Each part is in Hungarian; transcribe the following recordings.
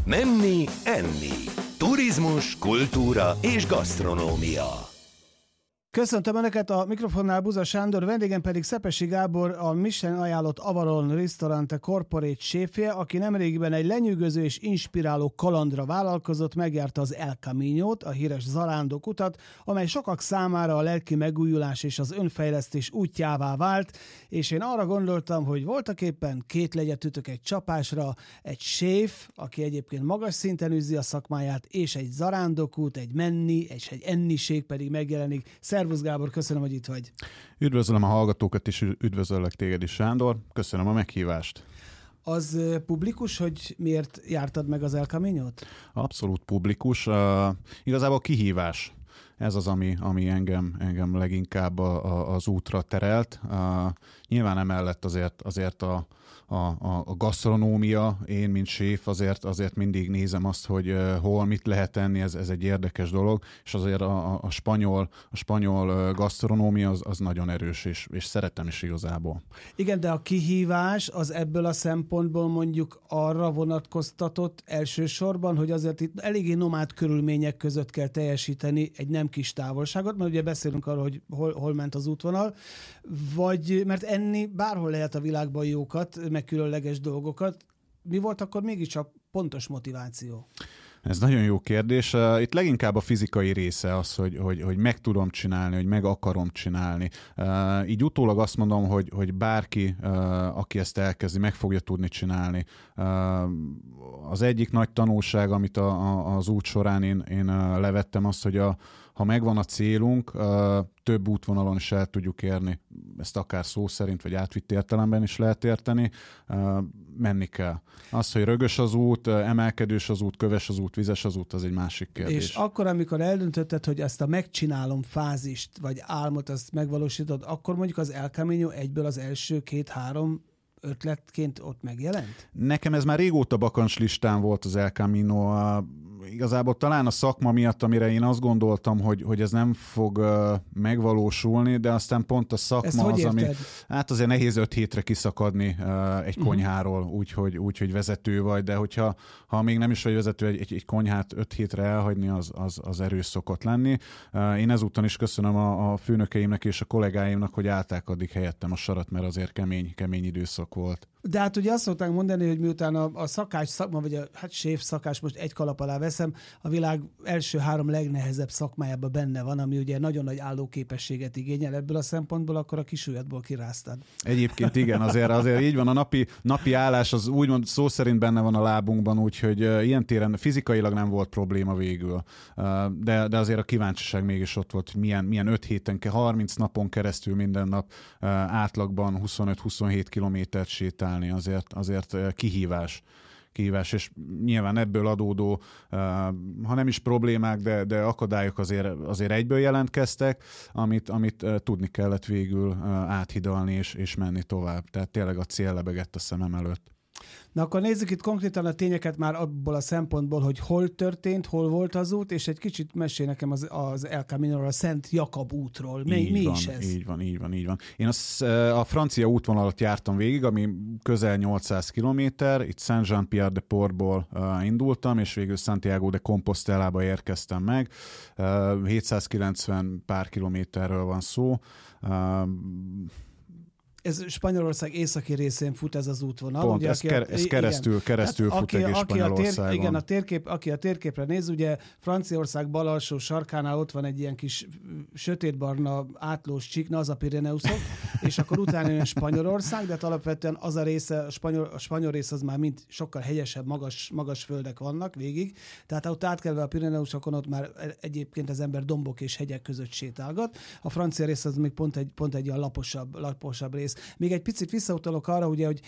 Menni, enni. Turizmus, kultúra és gasztronómia. Köszöntöm Önöket, a mikrofonnál Buza Sándor, vendégem pedig Szepesi Gábor, a Michelin ajánlott Avalon Restaurante Corporate séfje, aki nemrégiben egy lenyűgöző és inspiráló kalandra vállalkozott, megjárta az El Caminót, a híres zarándokutat, amely sokak számára a lelki megújulás és az önfejlesztés útjává vált, és én arra gondoltam, hogy voltaképpen két legyet ütök egy csapásra, egy séf, aki egyébként magas szinten űzi a szakmáját, és egy zarándokút, egy menni, és egy enniség pedig megjelenik. Szervusz Gábor, köszönöm, hogy itt vagy. Üdvözlöm a hallgatókat, és üdvözöllek téged is, Sándor. Köszönöm a meghívást. Az publikus, hogy miért jártad meg az El Caminót? Abszolút publikus. Igazából kihívás. Ez az, ami engem leginkább az útra terelt. Nyilván emellett azért a gasztronómia, én, mint séf, azért mindig nézem azt, hogy hol mit lehet tenni, ez egy érdekes dolog, és azért a spanyol gasztronómia az nagyon erős, és szeretem is igazából. Igen, de a kihívás az ebből a szempontból mondjuk arra vonatkoztatott elsősorban, hogy azért itt eléggé nomád körülmények között kell teljesíteni egy nem kis távolságot, mert ugye beszélünk arról, hogy hol ment az útvonal, vagy mert enni bárhol lehet a világban jókat, meg különleges dolgokat. Mi volt akkor mégiscsak pontos motiváció? Ez nagyon jó kérdés. Itt leginkább a fizikai része az, hogy meg tudom csinálni, hogy meg akarom csinálni. Így utólag azt mondom, hogy bárki, aki ezt elkezdi, meg fogja tudni csinálni. Az egyik nagy tanulság, amit az út során én levettem, az, hogy ha megvan a célunk, több útvonalon is el tudjuk érni. Ezt akár szó szerint, vagy átvitt értelemben is lehet érteni. Menni kell. Az, hogy rögös az út, emelkedős az út, köves az út, vizes az út, az egy másik kérdés. És akkor, amikor eldöntötted, hogy ezt a megcsinálom fázist, vagy álmot, azt megvalósítod, akkor mondjuk az El Camino egyből az első 2-3 ötletként ott megjelent? Nekem ez már régóta bakancslistán volt az El Camino. Igazából talán a szakma miatt, amire én azt gondoltam, hogy ez nem fog megvalósulni, de aztán pont a szakma az, ami... Hát azért nehéz 5 hétre kiszakadni egy konyháról, úgyhogy vezető vagy, de hogyha még nem is vagy vezető, egy konyhát 5 hétre elhagyni, az erős szokott lenni. Én ezúton is köszönöm a főnökeimnek és a kollégáimnak, hogy állták addig helyettem a sarat, mert azért kemény időszak volt. De hát ugye azt szokták mondani, hogy miután a szakács szakma, vagy a séf szakás, most egy kalap alá veszem, a világ első 3 legnehezebb szakmájában benne van, ami ugye nagyon nagy állóképességet igényel ebből a szempontból, akkor a kisujjadból kiráztad. Egyébként igen, azért így van, a napi állás az úgymond szó szerint benne van a lábunkban, úgyhogy ilyen téren fizikailag nem volt probléma végül. De azért a kíváncsiság mégis ott volt, hogy milyen 5 héten, 30 napon keresztül minden nap átlagban 25-27 kilométert sétálni, azért kihívás, és nyilván ebből adódó, ha nem is problémák, de akadályok azért egyből jelentkeztek, amit tudni kellett végül áthidalni és menni tovább. Tehát tényleg a cél lebegett a szemem előtt. Na akkor nézzük itt konkrétan a tényeket már abból a szempontból, hogy hol történt, hol volt az út, és egy kicsit mesél nekem az El Caminóról, a Szent Jakab útról. Mi is ez? Így van. Én a francia útvonalat jártam végig, ami közel 800 kilométer, itt Saint-Jean-Pierre-de-Portból indultam, és végül Santiago de Compostelába érkeztem meg. 790 pár kilométerről van szó. Ez Spanyolország északi részén fut ez az útvonal. Pont, ugye, ez keresztül fut egész Spanyolországon. Aki a térképre néz, ugye Franciaország bal alsó sarkánál ott van egy ilyen kis sötétbarna átlós csík, az a Pireneusok, és akkor utána jön Spanyolország, de hát alapvetően az a része, a spanyol rész az már mind sokkal hegyesebb, magas földek vannak végig, tehát ott átkelve a Pireneusokon ott már egyébként az ember dombok és hegyek között sétálgat. A francia rész az még pont egy ilyen laposabb rész. Még egy picit visszautalok arra, ugye, hogy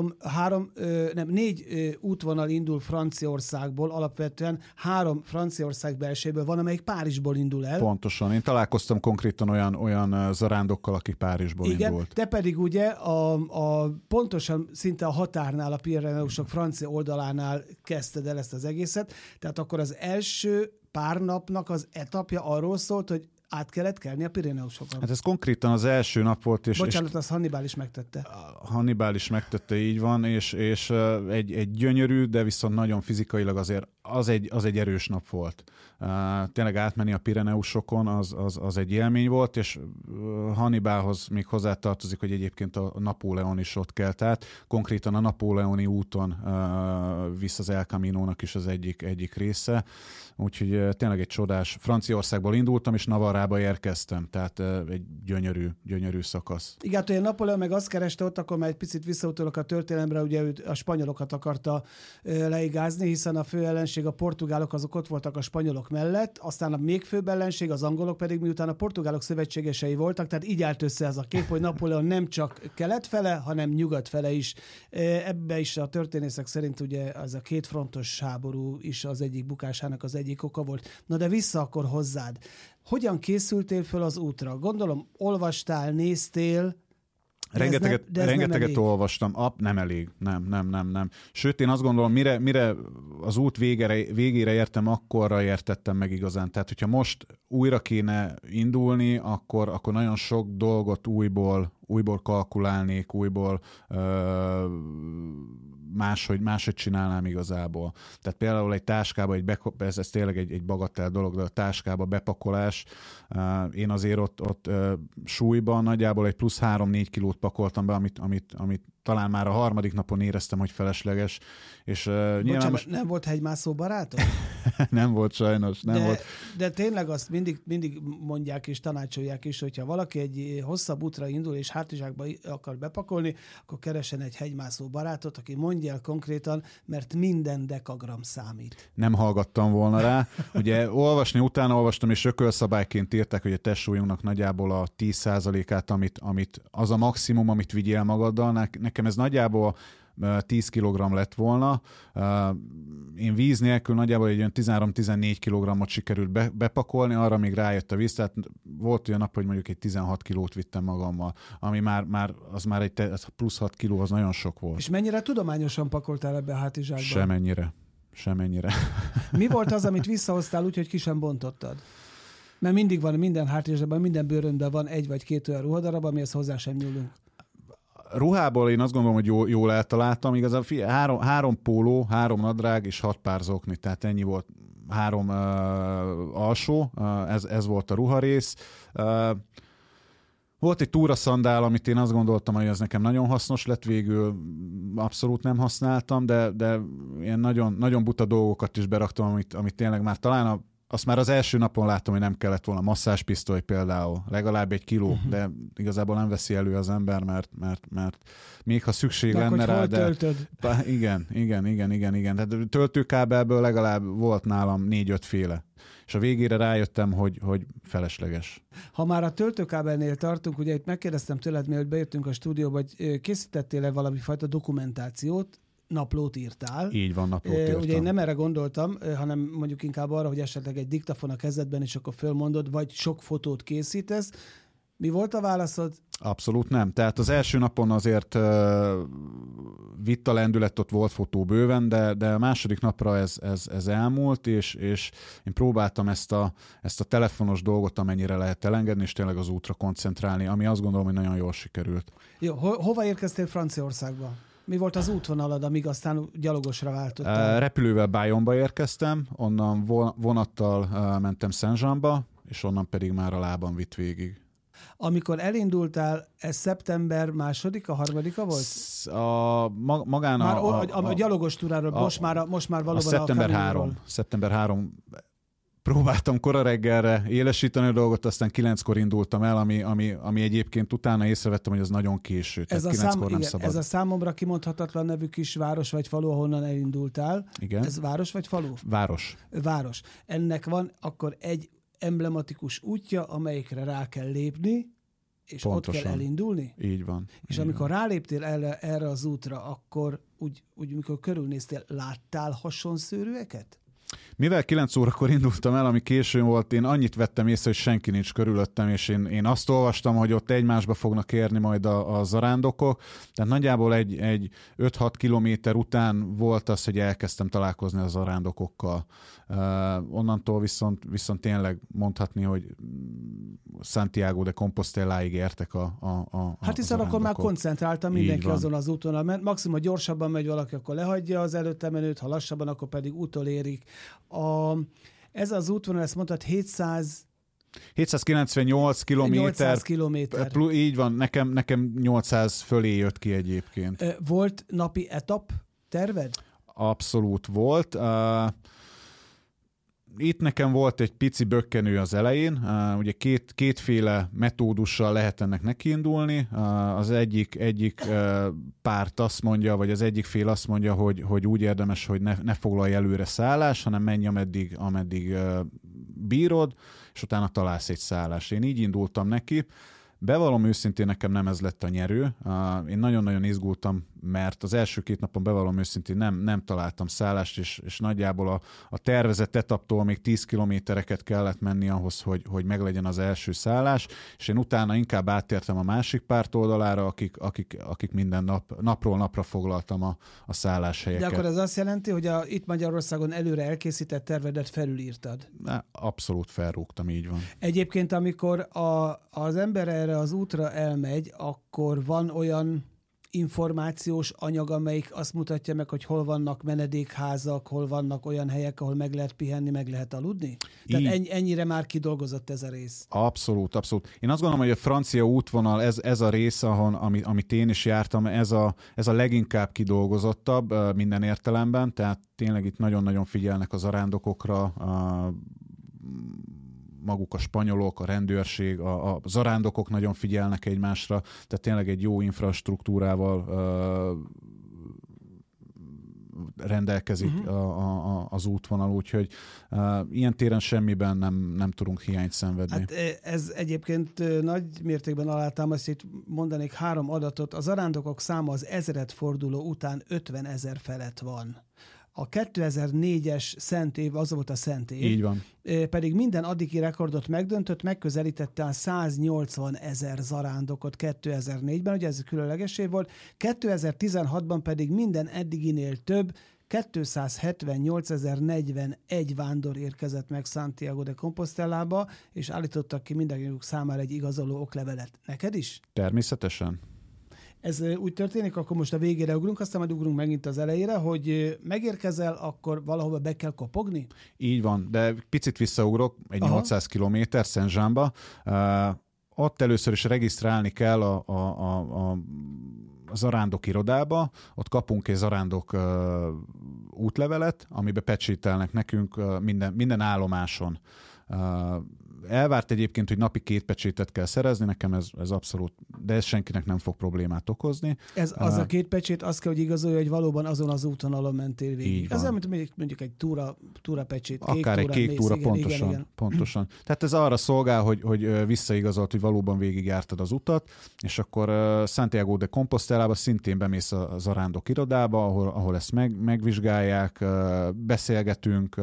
4 útvonal indul Franciaországból, alapvetően 3 Franciaország belsejéből van, amelyik Párizsból indul el. Pontosan. Én találkoztam konkrétan olyan zarándokkal, akik Párizsból indult. Te pedig ugye pontosan szinte a határnál, a Pireneusok francia oldalánál kezdted el ezt az egészet, tehát akkor az első pár napnak az etapja arról szólt, hogy át kellett kelni a Pireneusokon. Hát ez konkrétan az első nap volt. És bocsánat, az Hannibal is megtette. Hannibal is megtette, így van, és egy gyönyörű, de viszont nagyon fizikailag azért az egy erős nap volt. Tényleg átmenni a Pireneusokon, az egy élmény volt, és Hannibalhoz még hozzátartozik, hogy egyébként a Napóleon is ott kelt át. Konkrétan a napóleoni úton visz az El Caminónak is az egyik része. Úgyhogy tényleg egy csodás. Franciaországból indultam, és Navarrába érkeztem, tehát egy gyönyörű szakasz. Igen, hogy a Napóleon meg azt kereste ott, akkor már egy picit visszautolok a történelemre, ugye ő a spanyolokat akarta leigázni, hiszen a fő ellenség, a portugálok, azok ott voltak a spanyolok mellett, aztán a még főbb ellenség, az angolok pedig miután a portugálok szövetségesei voltak, tehát így állt össze ez a kép, hogy Napóleon nem csak kelet fele, hanem nyugat fele is. Ebbe is a történészek szerint ugye az a kétfrontos háború is az egyik bukásának az egyik oka volt. Na de vissza akkor hozzád. Hogyan készültél föl az útra? Gondolom, olvastál, néztél, Rengeteget olvastam. Nem elég. Nem. Sőt, én azt gondolom, mire az út végére értem, akkorra értettem meg igazán. Tehát, hogyha most újra kéne indulni, akkor nagyon sok dolgot újból kalkulálnék, újból máshogy csinálnám igazából. Tehát például egy táskába, ez tényleg egy bagatell dolog, de a táskába bepakolás, én azért ott súlyban nagyjából egy plusz 3-4 kilót pakoltam be, amit talán már a harmadik napon éreztem, hogy felesleges. És nyilván most... nem volt hegymászó barátom? Nem volt sajnos, volt. De tényleg azt mindig mondják és tanácsolják is, hogyha valaki egy hosszabb útra indul és hátizsákba akar bepakolni, akkor keressen egy hegymászó barátot, aki mondja el konkrétan, mert minden dekagram számít. Nem hallgattam volna rá. Ugye utána olvastam, és ökölszabályként írták, hogy a testsúlyunknak nagyjából a 10%-át, amit az a maximum, amit vigyél magaddal. Nekem ez nagyjából 10 kg lett volna. Én víz nélkül nagyjából egy olyan 13-14 kg-ot sikerült bepakolni, arra még rájött a víz, tehát volt olyan nap, hogy mondjuk egy 16 kilót vittem magammal, ami már egy plusz 6 kiló, az nagyon sok volt. És mennyire tudományosan pakoltál ebbe a hátizsákba? Semennyire. Mi volt az, amit visszahoztál úgy, hogy ki sem bontottad? Mert mindig van minden hátizsákban, minden bőröndben van egy vagy két olyan ruhadarab, amihez hozzá sem nyúlunk. Ruhából én azt gondolom, hogy jól eltaláltam. Igazából 3 póló, 3 nadrág és 6 pár zokni, tehát ennyi volt. 3 alsó, ez volt a ruharész. Volt egy túraszandál, amit én azt gondoltam, hogy ez nekem nagyon hasznos lett, végül abszolút nem használtam, de ilyen nagyon, nagyon buta dolgokat is beraktam, amit tényleg már talán azt már az első napon láttam, hogy nem kellett volna. Masszázspisztoly például, legalább 1 kiló, de igazából nem veszi elő az ember, mert még ha szükség de lenne rá, de... Igen. Tehát töltőkábelből legalább volt nálam 4-5 féle. És a végére rájöttem, hogy felesleges. Ha már a töltőkábelnél tartunk, ugye itt megkérdeztem tőled, mielőtt bejöttünk a stúdióba, hogy készítettél-e valami fajta dokumentációt, naplót írtál. Így van, naplót írtam. Ugye én nem erre gondoltam, hanem mondjuk inkább arra, hogy esetleg egy diktafon a kezedben, és akkor fölmondod, vagy sok fotót készítesz. Mi volt a válaszod? Abszolút nem. Tehát az első napon azért vitt a lendület, ott volt fotó bőven, de a második napra ez elmúlt, és én próbáltam ezt a telefonos dolgot, amennyire lehet elengedni, és tényleg az útra koncentrálni, ami azt gondolom, hogy nagyon jól sikerült. Jó, hova érkeztél Franciaországba? Mi volt az útvonalad, amíg aztán gyalogosra váltottál? Repülővel Bayonba érkeztem, onnan vonattal mentem Saint-Jeanba, és onnan pedig már a lábam vitt végig. Amikor elindultál, ez szeptember 2-a, 3-a volt? Magán a gyalogos túráról, most már valóban Szeptember 3. Próbáltam kora reggelre élesíteni a dolgot, aztán 9-kor indultam el, ami egyébként utána észrevettem, hogy az nagyon késő. Tehát 9-kor nem szabad. Ez a számomra kimondhatatlan nevű kis város vagy falu, ahonnan elindultál. Igen. Ez város vagy falu? Város. Ennek van akkor egy emblematikus útja, amelyikre rá kell lépni, és pontosan. Ott kell elindulni? Így van. És amikor ráléptél erre az útra, akkor úgy mikor körülnéztél, láttál hasonszőrűeket? Mivel 9 órakor indultam el, ami későn volt, én annyit vettem észre, hogy senki nincs körülöttem, és én azt olvastam, hogy ott egymásba fognak érni majd a zarándokok. Tehát nagyjából egy 5-6 kilométer után volt az, hogy elkezdtem találkozni a zarándokokkal. Onnantól viszont tényleg mondhatni, hogy Santiago de Composteláig értek Hát hiszen akkor már koncentráltam mindenki azon az úton, mert maximum, ha gyorsabban megy valaki, akkor lehagyja az előtte menőt, ha lassabban, akkor pedig utolérik. Ez az útvonal, ezt mondtad, 798 kilométer. 800 kilométer. Így van, nekem 800 fölé jött ki egyébként. Volt napi etap terved? Abszolút volt. Itt nekem volt egy pici bökkenő az elején, ugye kétféle metódussal lehet ennek nekiindulni. Az egyik párt azt mondja, vagy az egyik fél azt mondja, hogy úgy érdemes, hogy ne foglalj előre szállás, hanem menj ameddig bírod, és utána találsz egy szállást. Én így indultam neki. Bevallom őszintén, nekem nem ez lett a nyerő. Én nagyon-nagyon izgultam, mert az első 2 napon bevallom őszintén nem találtam szállást, és nagyjából a tervezett etaptól még 10 kilométereket kellett menni ahhoz, hogy meglegyen az első szállás, és én utána inkább áttértem a másik párt oldalára, akik minden napról napra foglaltam a szálláshelyeket. De akkor ez azt jelenti, hogy itt Magyarországon előre elkészített tervedet felülírtad? Abszolút felrúgtam, így van. Egyébként, amikor az ember erre az útra elmegy, akkor van olyan információs anyag, amelyik azt mutatja meg, hogy hol vannak menedékházak, hol vannak olyan helyek, ahol meg lehet pihenni, meg lehet aludni? Tehát ennyire már kidolgozott ez a rész. Abszolút, abszolút. Én azt gondolom, hogy a francia útvonal, ez a rész, amit én is jártam, ez a leginkább kidolgozottabb minden értelemben, tehát tényleg itt nagyon-nagyon figyelnek az zarándokokra, maguk a spanyolok, a rendőrség, a zarándokok nagyon figyelnek egymásra, tehát tényleg egy jó infrastruktúrával rendelkezik az útvonal, úgyhogy ilyen téren semmiben nem tudunk hiányt szenvedni. Hát ez egyébként nagy mértékben alátámaszt, mondanék 3 adatot. A zarándokok száma az 1000 forduló után 50 000 felett van. A 2004-es Szent év, az volt a Szent év. Így van. Pedig minden addigi rekordot megdöntött, megközelítette a 180 000 zarándokot 2004-ben, ugye ez különleges év volt, 2016-ban pedig minden eddiginél több, 278.041 vándor érkezett meg Santiago de Compostelába, és állítottak ki mindenkiük számára egy igazoló oklevelet. Neked is? Természetesen. Ez úgy történik, akkor most a végére ugrunk, aztán majd ugrunk megint az elejére, hogy megérkezel, akkor valahova be kell kopogni? Így van, de picit visszaugrok, egy 800 kilométer Saint-Jeanba. Ott először is regisztrálni kell a zarándok irodába, ott kapunk egy zarándok útlevelet, amiben pecsételnek nekünk minden állomáson. Elvárt egyébként, hogy napi 2 pecsétet kell szerezni, nekem ez abszolút, de ez senkinek nem fog problémát okozni. Ez az a 2 pecsét azt kell, hogy igazolja, hogy valóban azon az útvonalon mentél végig. Ez mondjuk egy túra pecsét. Akár egy kék túra, pontosan. Tehát ez arra szolgál, hogy visszaigazolt, hogy valóban végigjártad az utat, és akkor Santiago de Compostelába szintén bemész a zarándok irodába, ahol ezt megvizsgálják, beszélgetünk,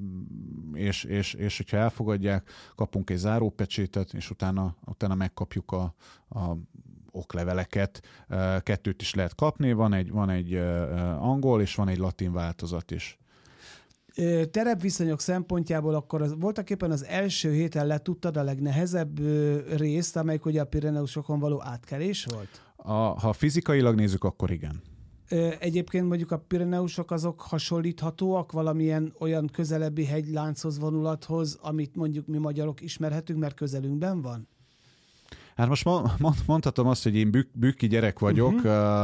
és hogyha elfogadják, kapunk egy zárópecsétet, és utána megkapjuk a okleveleket. 2 is lehet kapni, van egy angol, és van egy latin változat is. Terepviszonyok szempontjából akkor voltaképpen az első héten letudtad a legnehezebb részt, amelyik ugye a Pireneusokon való átkelés volt? Ha fizikailag nézzük, akkor igen. Egyébként mondjuk a Pireneusok azok hasonlíthatóak valamilyen olyan közelebbi hegylánchoz, vonulathoz, amit mondjuk mi magyarok ismerhetünk, mert közelünkben van? Hát most mondhatom azt, hogy én bükki gyerek vagyok.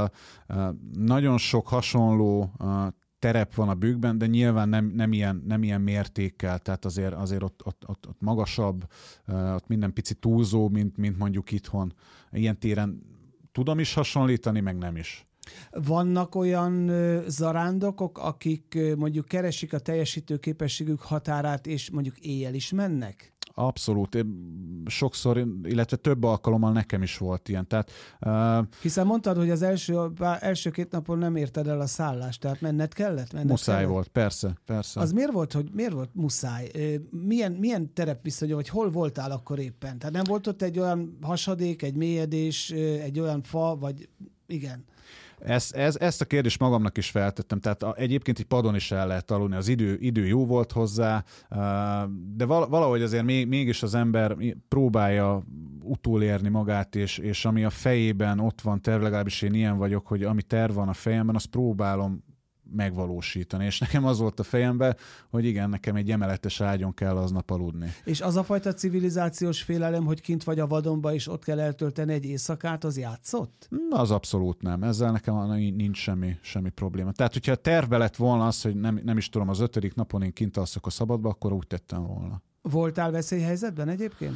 Nagyon sok hasonló terep van a Bükkben, de nyilván nem ilyen mértékkel, tehát azért ott magasabb, ott minden pici túlzó, mint mondjuk itthon. Ilyen téren tudom is hasonlítani, meg nem is. Vannak olyan zarándokok, akik mondjuk keresik a teljesítő képességük határát, és mondjuk éjjel is mennek? Abszolút. Sokszor, illetve több alkalommal nekem is volt ilyen. Tehát, hiszen mondtad, hogy az első 2 napon nem érted el a szállást, tehát menned kellett? Muszáj volt, persze. Az miért volt muszáj? Milyen terepviszony, vagy hol voltál akkor éppen? Tehát nem volt ott egy olyan hasadék, egy mélyedés, egy olyan fa, vagy igen? Ezt a kérdést magamnak is feltettem, tehát egyébként egy padon is el lehet aludni, az idő jó volt hozzá, de valahogy azért mégis az ember próbálja utolérni magát, és ami a fejében ott van terv, legalábbis én ilyen vagyok, hogy ami terv van a fejemben, azt próbálom megvalósítani. És nekem az volt a fejemben, hogy igen, nekem egy emeletes ágyon kell aznap aludni. És az a fajta civilizációs félelem, hogy kint vagy a vadonba, és ott kell eltölteni egy éjszakát, az játszott? Az abszolút nem. Ezzel nekem nincs semmi probléma. Tehát, hogyha a tervbe lett volna az, hogy nem is tudom, az 5. napon én kint alszok a szabadba, akkor úgy tettem volna. Voltál veszélyhelyzetben egyébként?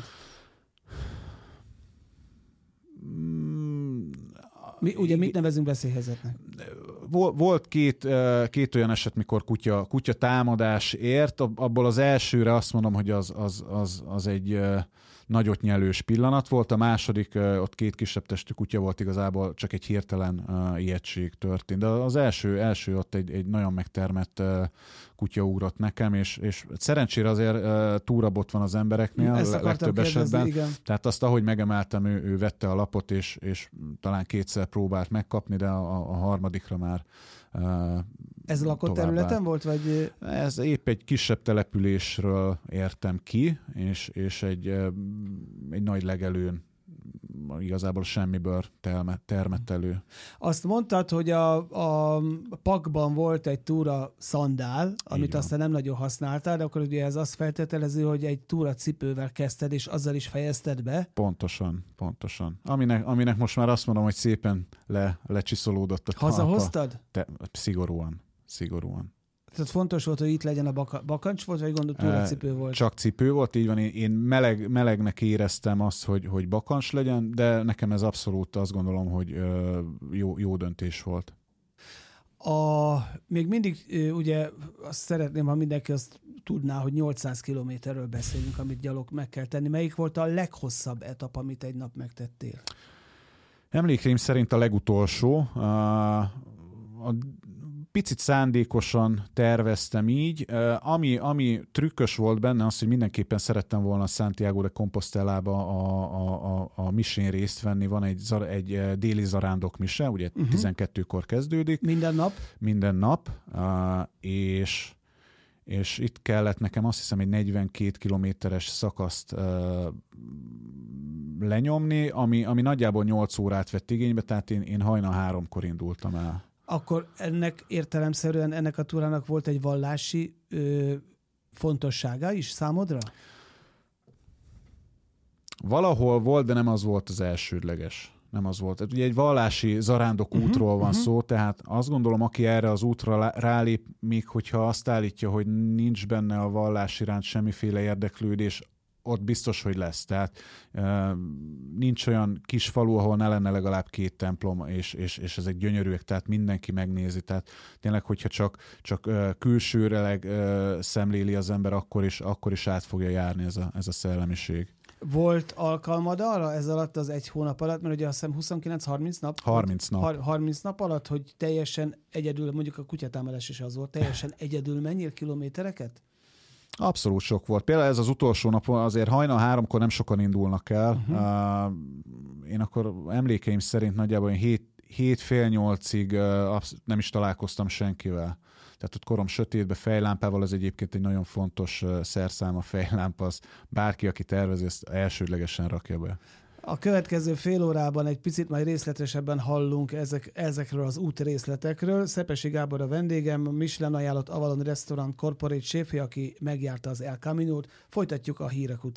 Ugye mit nevezünk veszélyhelyzetnek? Volt két olyan eset, mikor kutya támadás ért, abból az elsőre azt mondom, hogy az egy nagyot nyelős pillanat volt, a második, ott 2 kisebb testű kutya volt, igazából csak egy hirtelen ijegység történt. De az első ott egy nagyon megtermett kutya ugrott nekem, és szerencsére azért túrabot van az embereknél, legtöbb esetben. Igen. Tehát azt, ahogy megemeltem, ő vette a lapot, és talán 2-szer próbált megkapni, de a harmadikra már ez lakott területen volt, vagy? Ez épp egy kisebb településről értem ki, és egy nagy legelőn igazából semmiből termett elő. Azt mondtad, hogy a pakban volt egy túra szandál, amit aztán nem nagyon használtál, de akkor ugye ez azt feltételező, hogy egy túra cipővel kezdted, és azzal is fejezted be? Pontosan. Aminek most már azt mondom, hogy szépen lecsiszolódott a talpa. Hazahoztad? Szigorúan. Tehát fontos volt, hogy itt legyen a bakancs volt, vagy gondolod túracipő volt? Csak cipő volt, így van. Én melegnek éreztem azt, hogy bakancs legyen, de nekem ez abszolút azt gondolom, hogy jó döntés volt. Még mindig ugye azt szeretném, ha mindenki azt tudná, hogy 800 kilométerről beszélünk, amit gyalog meg kell tenni. Melyik volt a leghosszabb etap, amit egy nap megtettél? Emlékeim szerint a legutolsó. Picit szándékosan terveztem így. Ami trükkös volt benne, az, hogy mindenképpen szerettem volna Santiago de Compostelába a misén részt venni. Van egy déli zarándok mise, ugye 12-kor kezdődik. Minden nap. És itt kellett nekem azt hiszem egy 42 kilométeres szakaszt lenyomni, ami nagyjából 8 órát vett igénybe, tehát én hajnal 3-kor indultam el. Akkor ennek a túrának volt egy vallási fontossága is számodra? Valahol volt, de nem az volt az elsődleges. Nem az volt. Ugye egy vallási zarándok útról van szó, tehát azt gondolom, aki erre az útra rálép, még hogyha azt állítja, hogy nincs benne a vallás iránt semmiféle érdeklődés, ott biztos, hogy lesz. Tehát nincs olyan kis falu, ahol ne lenne legalább 2 templom, és ezek gyönyörűek, tehát mindenki megnézi. Tehát tényleg, hogyha csak külsőreleg szemléli az ember, akkor is át fogja járni ez a szellemiség. Volt alkalmad arra ez alatt az 1 hónap alatt, mert ugye azt hiszem 29-30 nap? 30 nap. 30 nap alatt, hogy teljesen egyedül, mondjuk a kutyatámadás is az volt, teljesen egyedül menjél kilométereket? Abszolút sok volt. Például ez az utolsó napon azért hajnal 3-kor nem sokan indulnak el. Én akkor emlékeim szerint nagyjából 7-8-ig nem is találkoztam senkivel. Tehát ott korom sötétbe, fejlámpával, ez egyébként egy nagyon fontos szerszám a fejlámpa, az bárki, aki tervezi, ezt elsődlegesen rakja be. A következő fél órában egy picit majd részletesebben hallunk ezekről az útrészletekről. Szepesi Gábor a vendégem, a Michelin ajánlott Avalon Restaurant Corporate séfje, aki megjárta az El Caminót. Folytatjuk a hírek után.